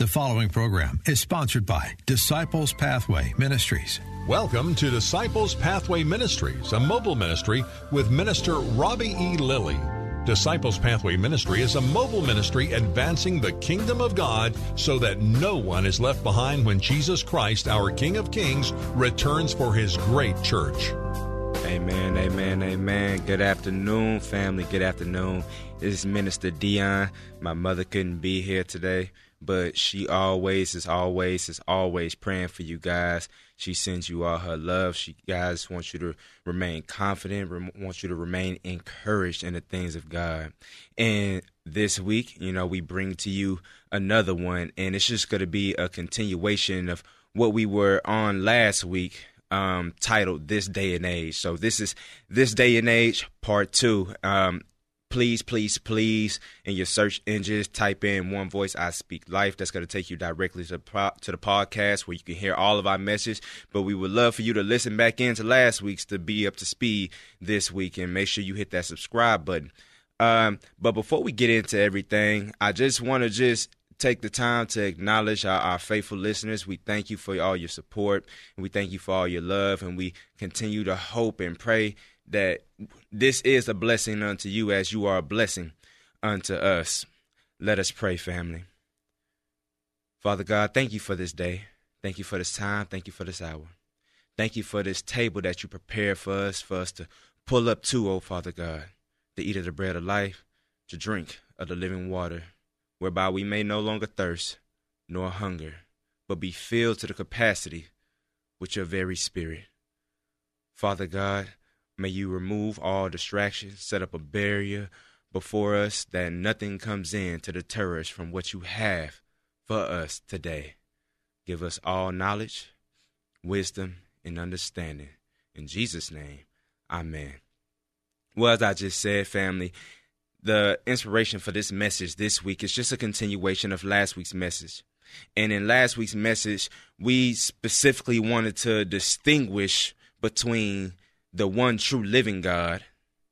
The following program is sponsored by Disciples Pathway Ministries. Welcome to Disciples Pathway Ministries, a mobile ministry with Minister Robbie E. Lilly. Disciples Pathway Ministry is a mobile ministry advancing the kingdom of God so that no one is left behind when Jesus Christ, our King of Kings, returns for his great church. Amen, amen, amen. Good afternoon, family. Good afternoon. This is Minister Dion. My mother couldn't be here today, but she always is praying for you guys. She sends you all her love. She, guys, wants you to remain confident, wants you to remain encouraged in the things of God. And this week, we bring to you another one, and it's just going to be a continuation of what we were on last week, titled This Day and Age. So this is This Day and Age, Part 2. Please, in your search engines, type in One Voice I Speak Life. That's going to take you directly to the podcast where you can hear all of our messages. But we would love for you to listen back into last week's to be up to speed this week, and make sure you hit that subscribe button. But before we get into everything, I just want to take the time to acknowledge our faithful listeners. We thank you for all your support, and we thank you for all your love, and we continue to hope and pray that this is a blessing unto you as you are a blessing unto us. Let us pray, family. Father God, thank you for this day. Thank you for this time. Thank you for this hour. Thank you for this table that you prepare for us to pull up to, oh Father God, to eat of the bread of life, to drink of the living water, whereby we may no longer thirst nor hunger, but be filled to the capacity with your very spirit. Father God, may you remove all distractions, set up a barrier before us that nothing comes in to deter us from what you have for us today. Give us all knowledge, wisdom, and understanding. In Jesus' name, amen. Well, as I just said, family, the inspiration for this message this week is just a continuation of last week's message. And in last week's message, we specifically wanted to distinguish between the one true living God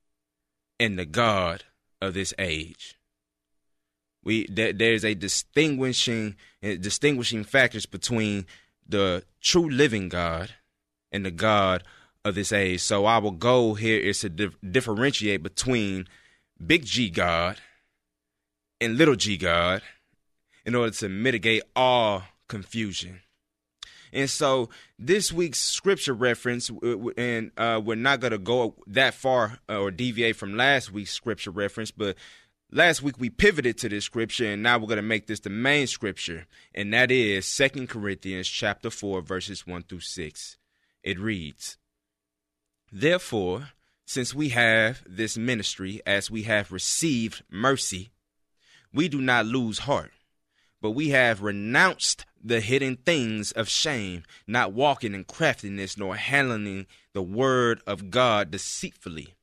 and the God of this age. There's a distinguishing factors between the true living God and the God of this age. So our goal here is to differentiate between big G God and little g God in order to mitigate all confusion. And so this week's scripture reference, and we're not going to go that far or deviate from last week's scripture reference, but last week we pivoted to this scripture, and now we're going to make this the main scripture, and that is 2 Corinthians chapter 4, verses 1 through 6. It reads, "Therefore, since we have this ministry, as we have received mercy, we do not lose heart, but we have renounced the hidden things of shame, not walking in craftiness, nor handling the word of God deceitfully,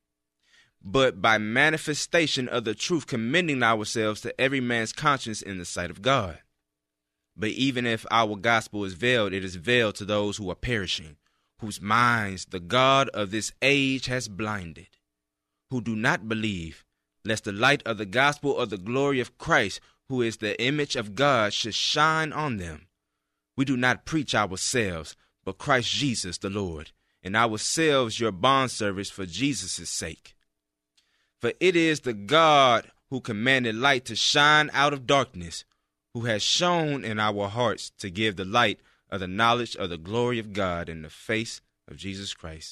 but by manifestation of the truth, commending ourselves to every man's conscience in the sight of God. But even if our gospel is veiled, it is veiled to those who are perishing, whose minds the God of this age has blinded, who do not believe, lest the light of the gospel of the glory of Christ, who is the image of God, should shine on them. We do not preach ourselves, but Christ Jesus the Lord, and ourselves your bondservants for Jesus' sake. For it is the God who commanded light to shine out of darkness, who has shone in our hearts to give the light of the knowledge of the glory of God in the face of Jesus Christ."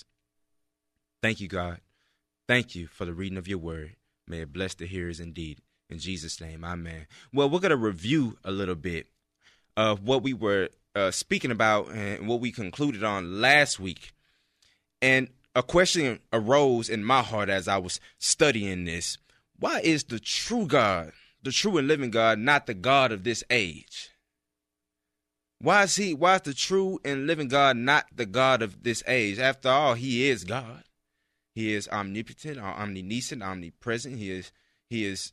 Thank you, God. Thank you for the reading of your word. May it bless the hearers indeed. In Jesus' name, amen. Well, we're going to review a little bit of what we were speaking about and what we concluded on last week. And a question arose in my heart as I was studying this. Why is the true God, the true and living God, not the God of this age? Why is the true and living God not the God of this age? After all, he is God. He is omnipotent, omniscient, omnipresent. He is,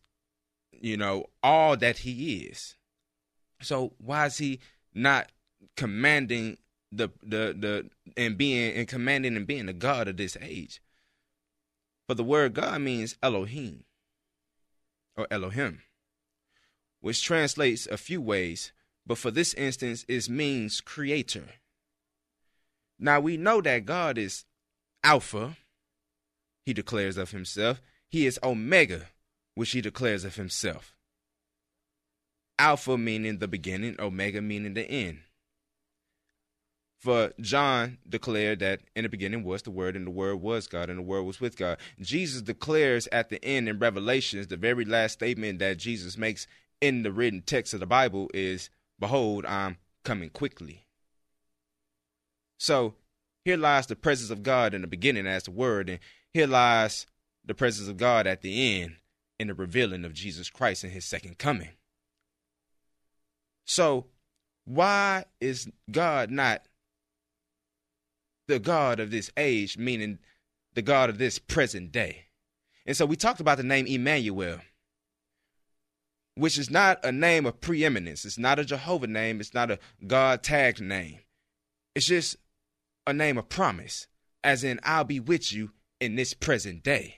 all that he is. So why is he not commanding commanding and being the God of this age? For the word God means Elohim or Elohim, which translates a few ways, but for this instance, it means creator. Now, we know that God is Alpha, he declares of himself. He is Omega, which he declares of himself. Alpha meaning the beginning, Omega meaning the end. For John declared that in the beginning was the Word, and the Word was God, and the Word was with God. Jesus declares at the end in Revelations, the very last statement that Jesus makes in the written text of the Bible is, "Behold, I'm coming quickly." So here lies the presence of God in the beginning as the Word, and here lies the presence of God at the end in the revealing of Jesus Christ in his second coming. So why is God not the God of this age, meaning the God of this present day? And so we talked about the name Emmanuel, which is not a name of preeminence. It's not a Jehovah name. It's not a God tagged name. It's just a name of promise, as in I'll be with you in this present day.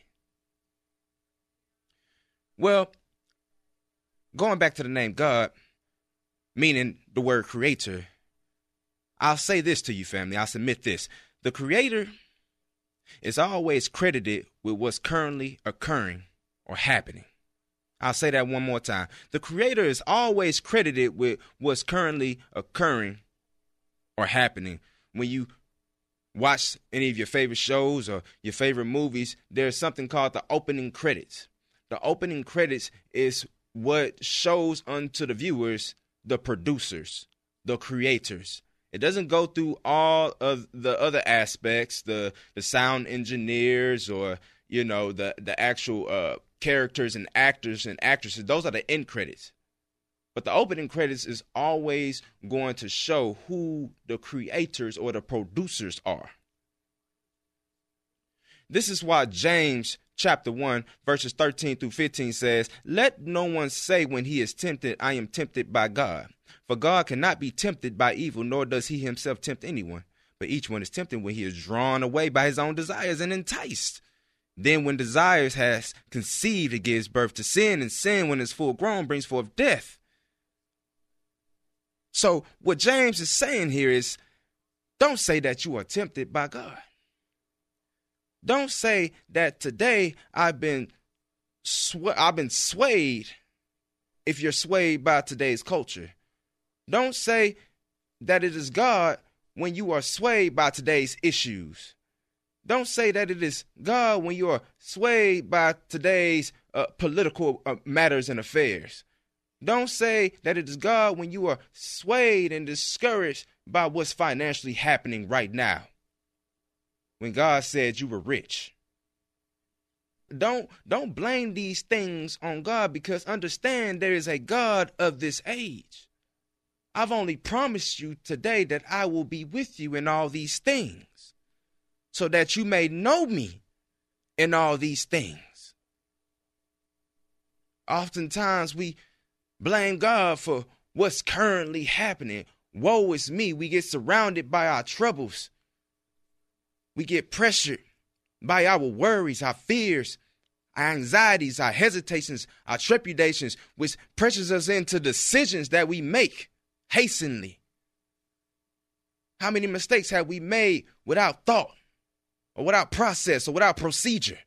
Well, going back to the name God, meaning the word creator, I'll say this to you, family. I'll submit this. The creator is always credited with what's currently occurring or happening. I'll say that one more time. The creator is always credited with what's currently occurring or happening. When you watch any of your favorite shows or your favorite movies, there's something called the opening credits. The opening credits is what shows unto the viewers the producers, the creators. It doesn't go through all of the other aspects, the sound engineers or, the actual characters and actors and actresses. Those are the end credits. But the opening credits is always going to show who the creators or the producers are. This is why James chapter 1, verses 13 through 15 says, "Let no one say when he is tempted, I am tempted by God. For God cannot be tempted by evil, nor does he himself tempt anyone. But each one is tempted when he is drawn away by his own desires and enticed. Then when desires has conceived, it gives birth to sin, and sin, when it's full grown, brings forth death." So what James is saying here is, don't say that you are tempted by God. Don't say that today I've been swayed if you're swayed by today's culture. Don't say that it is God when you are swayed by today's issues. Don't say that it is God when you are swayed by today's political matters and affairs. Don't say that it is God when you are swayed and discouraged by what's financially happening right now, when God said you were rich. Don't blame these things on God, because understand there is a God of this age. I've only promised you today that I will be with you in all these things, so that you may know me in all these things. Oftentimes we blame God for what's currently happening. Woe is me. We get surrounded by our troubles. We get pressured by our worries, our fears, our anxieties, our hesitations, our trepidations, which pressures us into decisions that we make hastily. How many mistakes have we made without thought, or without process, or without procedure?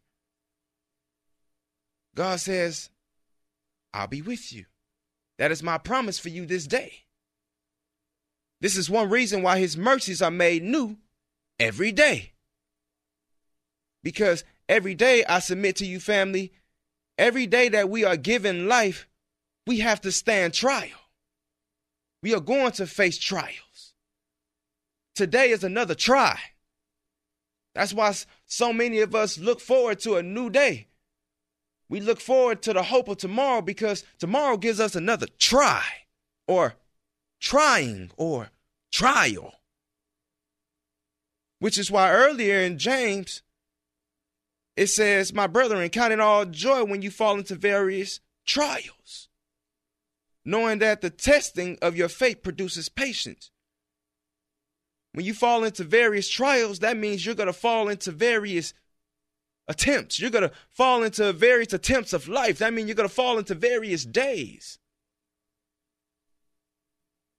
God says, I'll be with you. That is my promise for you this day. This is one reason why his mercies are made new every day. Because every day, I submit to you, family, every day that we are given life, we have to stand trial. We are going to face trials. Today is another try. That's why so many of us look forward to a new day. We look forward to the hope of tomorrow, because tomorrow gives us another try, or trying, or trial. Which is why earlier in James, it says, "My brethren, count it all joy when you fall into various trials, knowing that the testing of your faith produces patience." When you fall into various trials, that means you're going to fall into various attempts. You're going to fall into various attempts of life. That means you're going to fall into various days.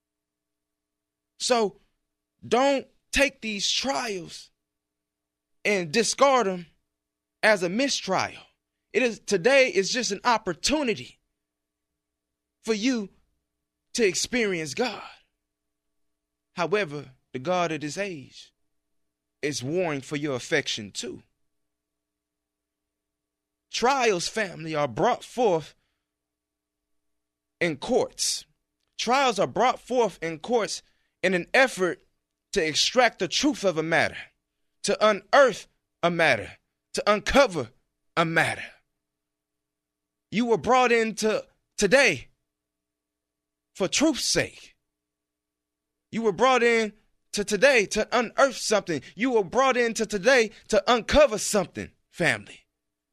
So don't take these trials and discard them as a mistrial. Today is just an opportunity for you to experience God. However, the God of this age is warring for your affection too. Trials, family, are brought forth in courts. Trials are brought forth in courts in an effort to extract the truth of a matter, to unearth a matter, to uncover a matter. You were brought into today for truth's sake. You were brought in to today to unearth something. You were brought into today to uncover something, family.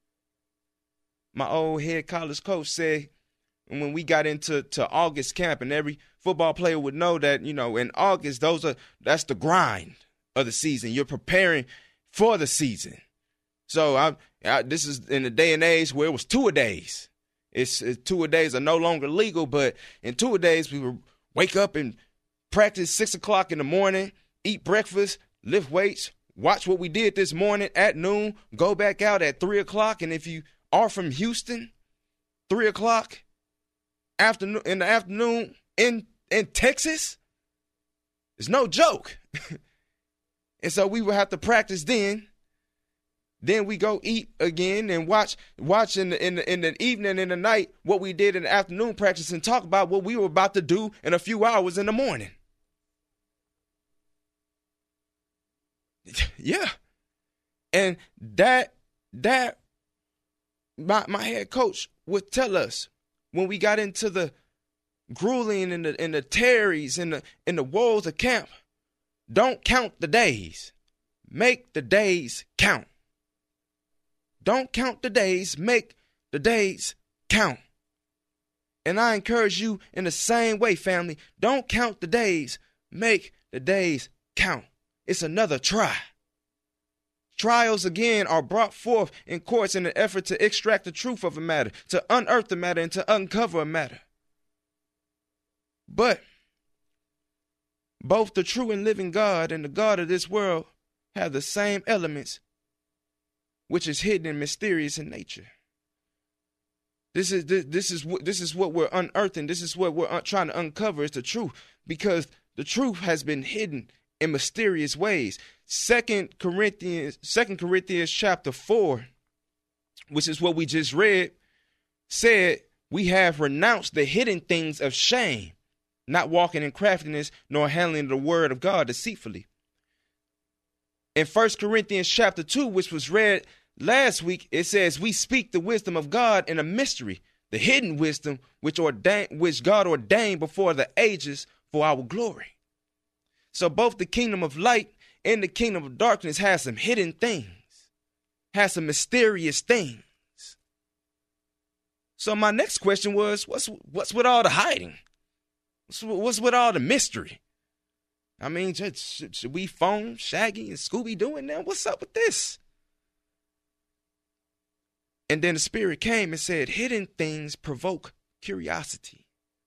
My old head college coach said, when we got into August camp, and every football player would know that, in August, that's the grind of the season. You're preparing for the season. So this is in the day and age where it was 2-a-days. It's 2-a-days are no longer legal, but in 2-a-days we would wake up and practice 6 o'clock in the morning, eat breakfast, lift weights, watch what we did this morning at noon, go back out at 3 o'clock. And if you are from Houston, 3 o'clock in the afternoon in Texas, it's no joke. And so we would have to practice then. Then we go eat again and watch in the evening and the night what we did in the afternoon practice and talk about what we were about to do in a few hours in the morning. Yeah. And that my head coach would tell us when we got into the grueling and the terrors and the woes of camp, don't count the days. Make the days count. Don't count the days, make the days count. And I encourage you in the same way, family. Don't count the days, make the days count. It's another try. Trials, again, are brought forth in courts in an effort to extract the truth of a matter, to unearth the matter, and to uncover a matter. But both the true and living God and the God of this world have the same elements, which is hidden and mysterious in nature. This is what we're unearthing. This is what we're trying to uncover, is the truth, because the truth has been hidden in mysterious ways. 2 Corinthians chapter 4, which is what we just read, said, we have renounced the hidden things of shame, not walking in craftiness, nor handling the word of God deceitfully. In 1 Corinthians chapter 2, which was read last week, it says, we speak the wisdom of God in a mystery, the hidden wisdom which God ordained before the ages for our glory. So both the kingdom of light and the kingdom of darkness has some hidden things, has some mysterious things. So my next question was, what's with all the hiding? What's with all the mystery? I mean, should we phone Shaggy and Scooby doing now? What's up with this? And then the Spirit came and said, hidden things provoke curiosity.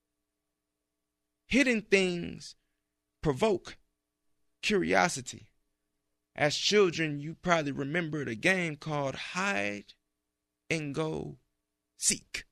Hidden things provoke curiosity. As children, you probably remembered a game called Hide and Go Seek.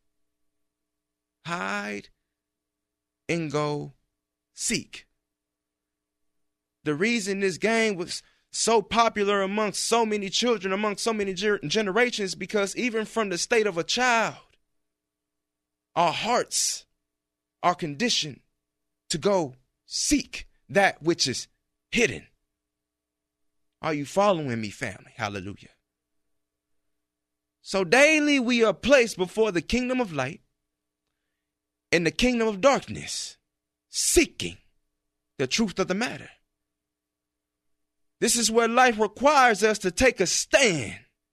Hide and Go Seek. The reason this game was so popular amongst so many children, amongst so many generations, because even from the state of a child, our hearts are conditioned to go seek that which is hidden. Are you following me, family? Hallelujah. So daily we are placed before the kingdom of light and the kingdom of darkness, seeking the truth of the matter. This is where life requires us to take a stand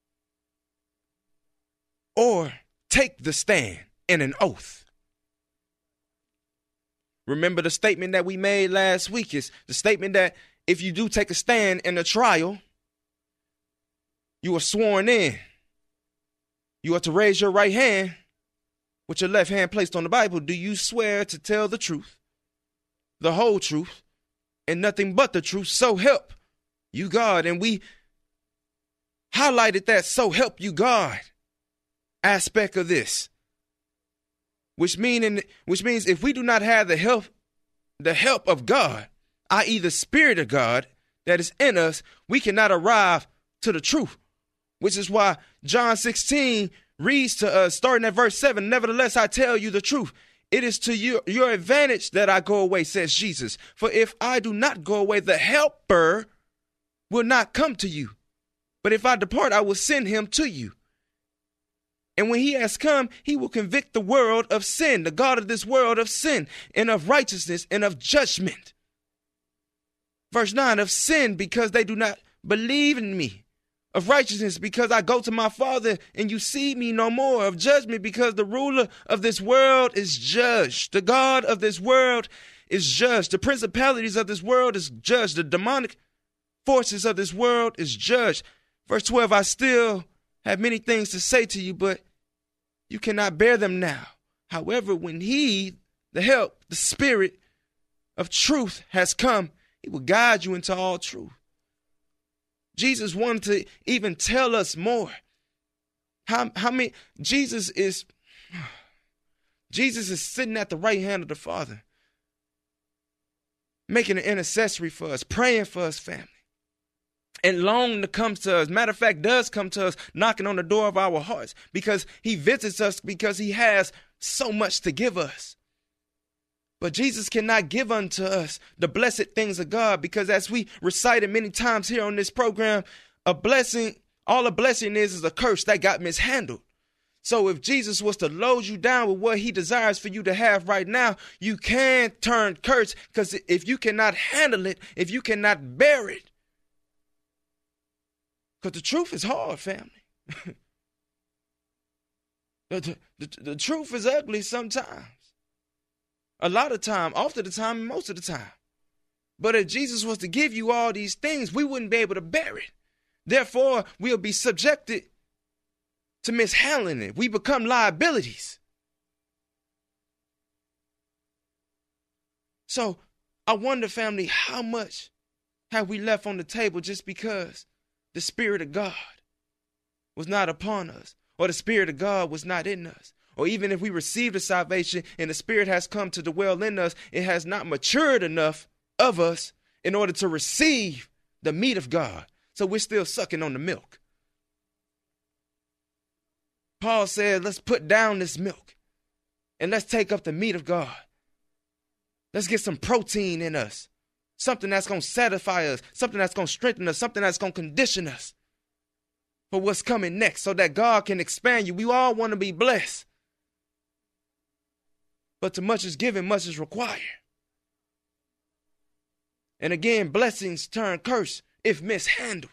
or take the stand in an oath. Remember the statement that we made last week is the statement that if you do take a stand in a trial, you are sworn in. You are to raise your right hand with your left hand placed on the Bible. Do you swear to tell the truth, the whole truth, and nothing but the truth, so help you God. And we highlighted that so help you God aspect of this, which means if we do not have the help of God, i.e. the Spirit of God that is in us, we cannot arrive to the truth, which is why John 16 reads to us, starting at verse 7, nevertheless, I tell you the truth. It is to your advantage that I go away, says Jesus. For if I do not go away, the helper will not come to you. But if I depart, I will send him to you. And when he has come, he will convict the world of sin, the God of this world of sin, and of righteousness, and of judgment. Verse 9, of sin, because they do not believe in me. Of righteousness, because I go to my Father, and you see me no more. Of judgment, because the ruler of this world is judged. The God of this world is judged. The principalities of this world is judged. The demonic forces of this world is judged. Verse 12, I still have many things to say to you, but you cannot bear them now. However, when he, the help, the Spirit of truth has come, he will guide you into all truth. Jesus wanted to even tell us more. How many Jesus is sitting at the right hand of the Father, making an intercessory for us, praying for us, family. And long to come to us. Matter of fact, does come to us, knocking on the door of our hearts, because he visits us because he has so much to give us. But Jesus cannot give unto us the blessed things of God, because as we recited many times here on this program, a blessing, all a blessing is a curse that got mishandled. So if Jesus was to load you down with what he desires for you to have right now, you can turn curse, because if you cannot handle it, if you cannot bear it, because the truth is hard, family. the truth is ugly sometimes. A lot of time, often the time, most of the time. But if Jesus was to give you all these things, we wouldn't be able to bear it. Therefore, we'll be subjected to mishandling it. We become liabilities. So I wonder, family, how much have we left on the table just because the Spirit of God was not upon us, or the Spirit of God was not in us? Or even if we received the salvation and the Spirit has come to dwell in us, it has not matured enough of us in order to receive the meat of God. So we're still sucking on the milk. Paul said, let's put down this milk and let's take up the meat of God. Let's get some protein in us, something that's going to satisfy us, something that's going to strengthen us, something that's going to condition us for what's coming next, so that God can expand you. We all want to be blessed. But to much is given, much is required. And again, blessings turn curse if mishandled.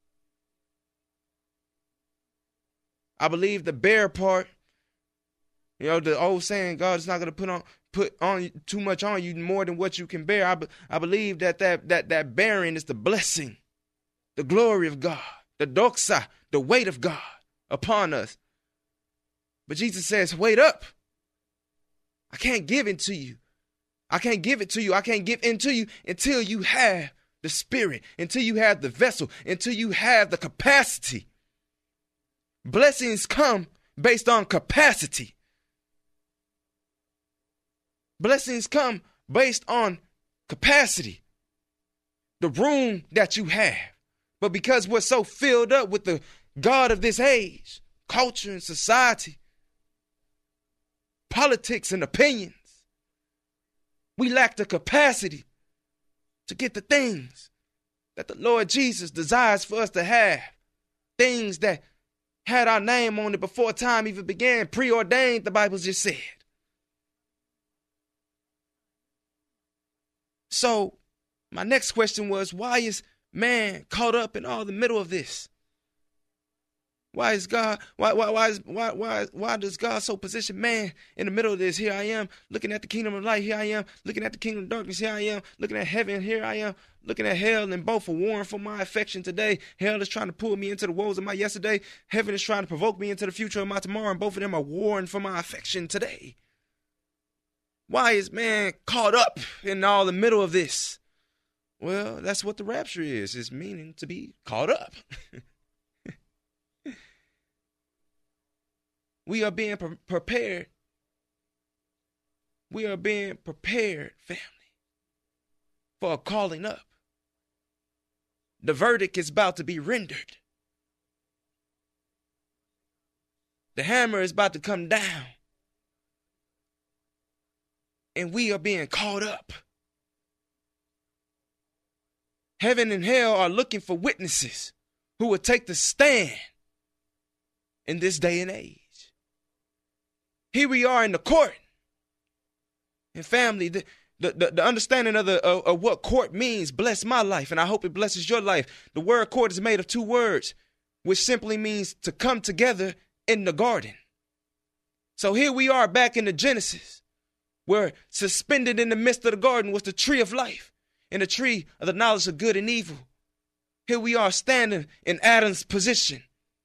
I believe the bear part, the old saying, God is not going to put on too much on you, more than what you can bear. I believe that bearing is the blessing, the glory of God, the doxa, the weight of God upon us. But Jesus says, wait up. I can't give it to you. I can't give it to you. I can't give into you until you have the Spirit, until you have the vessel, until you have the capacity. Blessings come based on capacity. Blessings come based on capacity, the room that you have. But because we're so filled up with the God of this age, culture and society, politics and opinions, we lack the capacity to get the things that the Lord Jesus desires for us to have. Things that had our name on it before time even began, preordained, the Bible just said. So my next question was, why is man caught up in all the middle of this? Why is God? Why does God so position man in the middle of this? Here I am looking at the kingdom of light. Here I am looking at the kingdom of darkness. Here I am looking at heaven. Here I am looking at hell, and both are warring for my affection today. Hell is trying to pull me into the woes of my yesterday. Heaven is trying to provoke me into the future of my tomorrow, and both of them are warring for my affection today. Why is man caught up in all the middle of this? Well, that's what the rapture is. It's meaning to be caught up. We are being prepared. We are being prepared, family, for a calling up. The verdict is about to be rendered. The hammer is about to come down. And we are being caught up. Heaven and hell are looking for witnesses who will take the stand in this day and age. Here we are in the court. And family, the understanding of what court means bless my life, and I hope it blesses your life. The word court is made of two words, which simply means to come together in the garden. So here we are back in the Genesis, where suspended in the midst of the garden was the tree of life and the tree of the knowledge of good and evil. Here we are standing in Adam's position.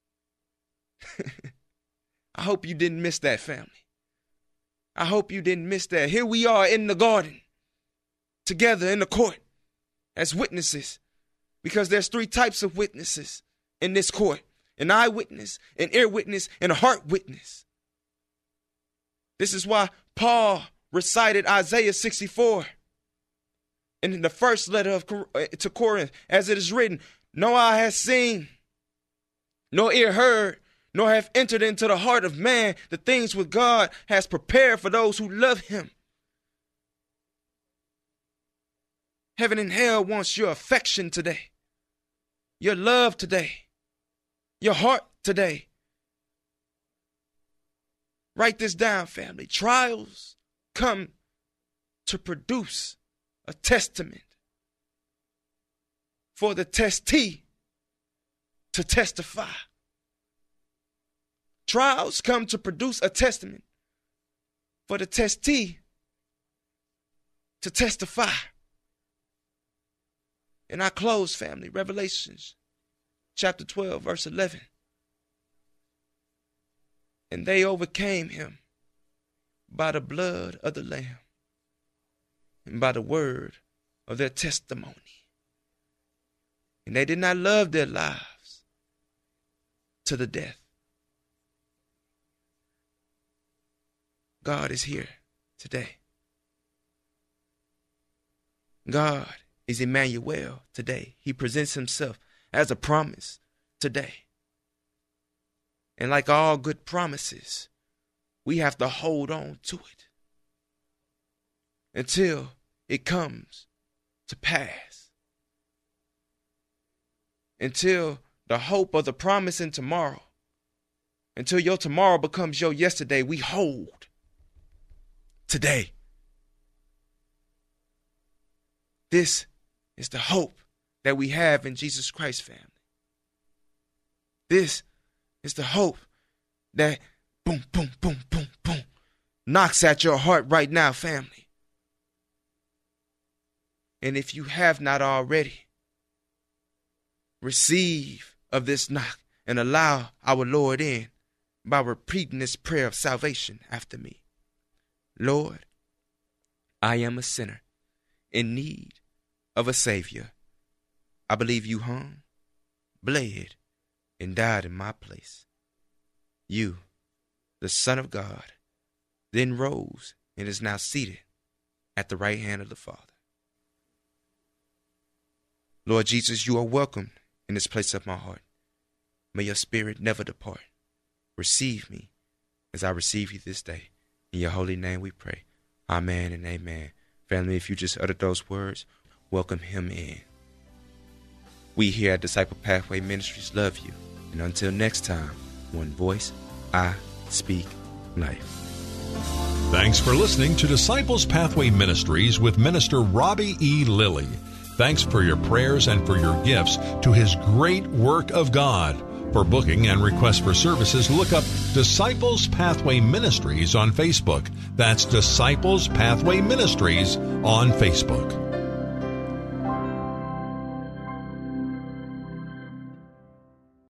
I hope you didn't miss that, family. I hope you didn't miss that. Here we are in the garden, together in the court as witnesses, because there's three types of witnesses in this court: an eye witness, an ear witness, and a heart witness. This is why Paul recited Isaiah 64 in the first letter to Corinth, as it is written, "No eye has seen, no ear heard, nor have entered into the heart of man the things which God has prepared for those who love him." Heaven and hell wants your affection today, your love today, your heart today. Write this down, family. Trials come to produce a testament for the testee to testify. Trials come to produce a testament for the testee to testify. And I close, family, Revelations chapter 12, verse 11. And they overcame him by the blood of the Lamb and by the word of their testimony. And they did not love their lives to the death. God is here today. God is Emmanuel today. He presents himself as a promise today. And like all good promises, we have to hold on to it until it comes to pass. Until the hope of the promise in tomorrow, until your tomorrow becomes your yesterday, we hold today. This is the hope that we have in Jesus Christ, family. This is the hope that boom, boom, boom, boom, boom knocks at your heart right now, family. And if you have not already, receive of this knock and allow our Lord in by repeating this prayer of salvation after me. Lord, I am a sinner in need of a Savior. I believe you hung, bled, and died in my place. You, the Son of God, then rose and is now seated at the right hand of the Father. Lord Jesus, you are welcome in this place of my heart. May your spirit never depart. Receive me as I receive you this day. In your holy name we pray. Amen and amen. Family, if you just uttered those words, welcome him in. We here at Disciple Pathway Ministries love you. And until next time, one voice, I speak life. Thanks for listening to Disciples Pathway Ministries with Minister Robbie E. Lilly. Thanks for your prayers and for your gifts to his great work of God. For booking and requests for services, look up Disciples Pathway Ministries on Facebook. That's Disciples Pathway Ministries on Facebook.